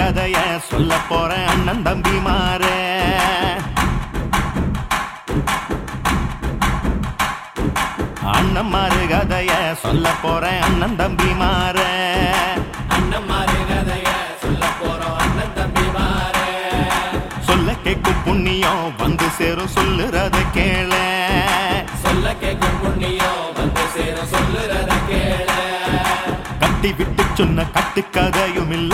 கதைய சொல்ல போறேன் அண்ணன் தம்பி மாற. அண்ணன் மாறு கதைய சொல்ல போறேன் அண்ணன் தம்பி மாற. அண்ணன் மாறு கதைய சொல்ல போறோம் அண்ணன் தம்பி மாற. சொல்ல கேட்கும் புண்ணியம் வந்து சேரும் சொல்லுறத கேள. சொல்ல கேட்கும் புண்ணியம் வந்து சேரும் சொல்லுறத கேள. கட்டி விட்டு சொன்ன கட்டுக்கதையும் இல்ல,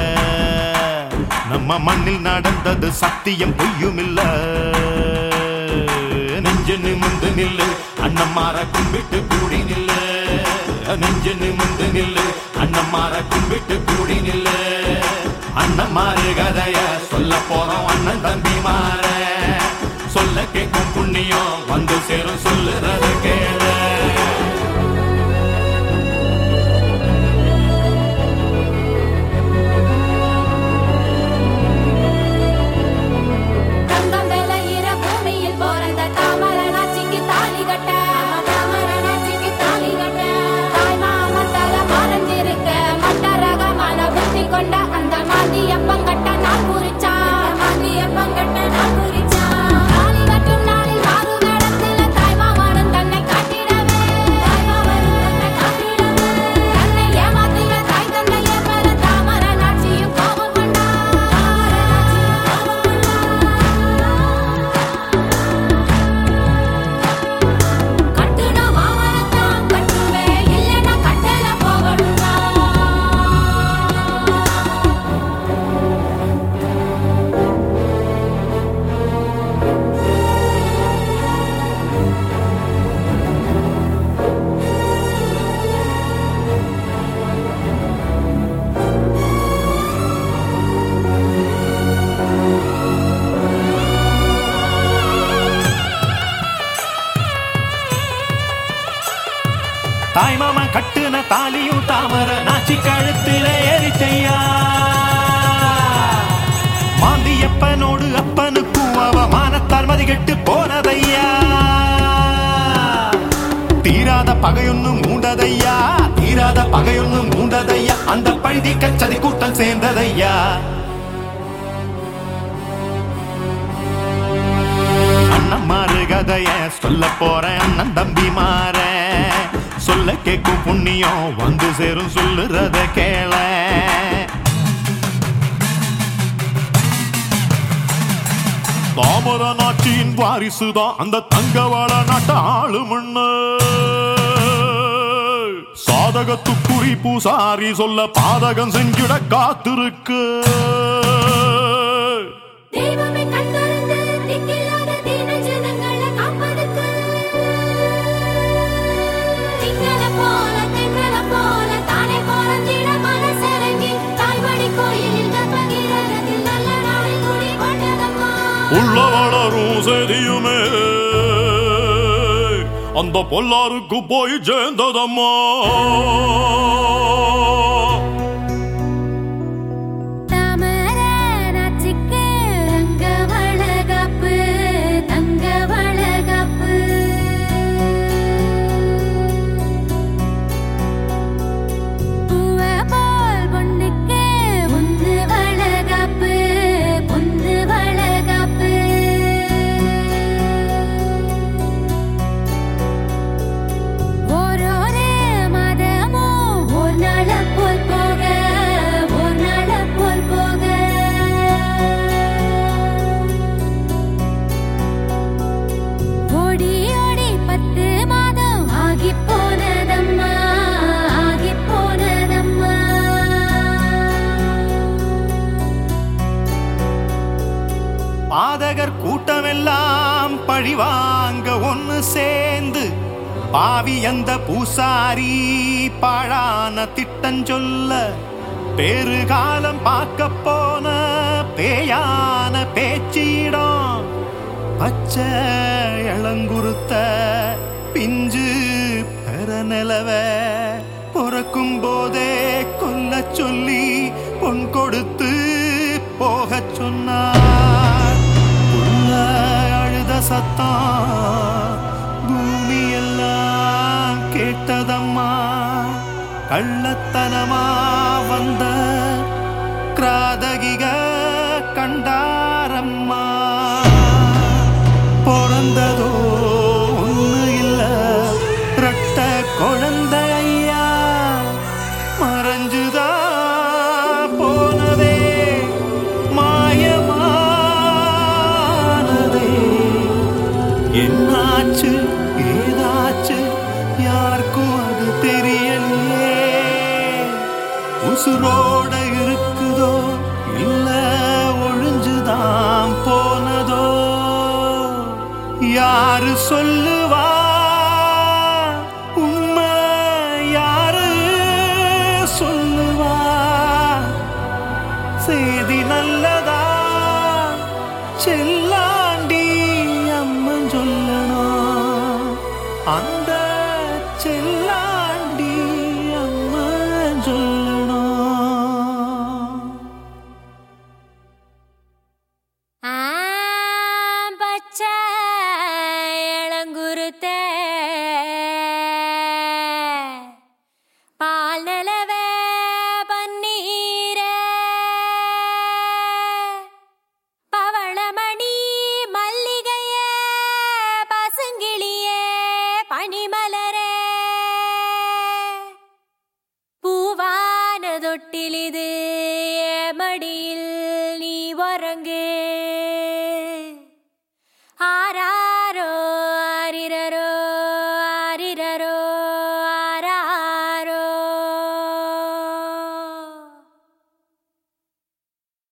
நம்ம மண்ணில் நடந்தது சத்தியம் பொய்யும் இல்ல. நெஞ்சு நிமிந்து நில்லு அண்ணம்மார கும்பிட்டு கூடி நில்லு. நெஞ்சு நிமிந்து நில்லு அண்ணம்மார கும்பிட்டு கூடி நில்லு. அண்ணம்மாரு கதைய சொல்ல போறோம் அண்ணன் தம்பி மாற. சொல்ல கேட்கும் புண்ணியம் வந்து சேரும் சொல்லுறத கேள. தாய் மாமா கட்டுன தாலியும் தாமர நாச்சி கழுத்தில ஏறிச்சையா. மாந்தியப்பனோடு அப்பனுக்கும் அவ மானத்தால் மதிகட்டு போனதையா. தீராத பகையொன்னு மூண்டதையா, தீராத பகையொன்னு மூண்டதையா. அந்த பழுதி கச்சதி கூட்டம் சேர்ந்ததையா. அண்ணன் மாறு கதைய சொல்ல போறேன் அண்ணன் தம்பி மாற. சொல்ல கேட்கும் புண்ணியம் வந்து சேரும் சொல்லுறத கேள. தாமர நாட்டின் வாரிசுதான் அந்த தங்கவாள நாட்ட ஆளுமண்ணு. சாதகத்துக்குறி பூசாரி சொல்ல பாதகம் செஞ்சிட காத்திருக்கு. உள்ள வளரும் செதியுமே அந்த பொல்லாருக்கு போய் சேர்ந்ததம்மா. பாதகர் கூட்டமெல்லாம் பழிவாங்க ஒன்னு சேர்ந்து பாவி அந்த பூசாரி பாழான திட்டஞ்சொல்ல. பேறுகாலம் பார்க்க போன பேயான பேச்சிடம் பச்சை இளங்குருத்த பிஞ்சு பெற நிலவ பொறக்கும் போதே கொல்ல சொல்லி பொன் கொடுத்து போக சொன்னார். உள்ள அழுத சத்தம் பூமி எல்லாம் கேட்டதம்மா. கள்ளத்தனமா வந்த கிராதகிக கண்டாரம்மா பிறந்ததோ ஒண்ணு இல்ல ரெட்ட குழந்தை ஐயா மறைஞ்சுதா போனதே மாயமானதே என்னாச்சு ஏதாச்சு யாருக்கும் அது தெரியலையே உசுரோட இருக்குதோ இல்ல ஒழிஞ்சுதான் போனதோ யாரு சொல்லுவா உண்மை யாரு சொல்லுவா செய்தி நல்லதா செல்லாண்டி அம்மன் சொல்லணும் அந்த செல்லாண்டி அம்மன் சொல்லணும் பச்சை இளங்குருத்த பால் நிலவே பன்னீர பவளமணி மல்லிகைய பசுங்கிளியே பனிமலரே பூவான தொட்டிலிது மடியில்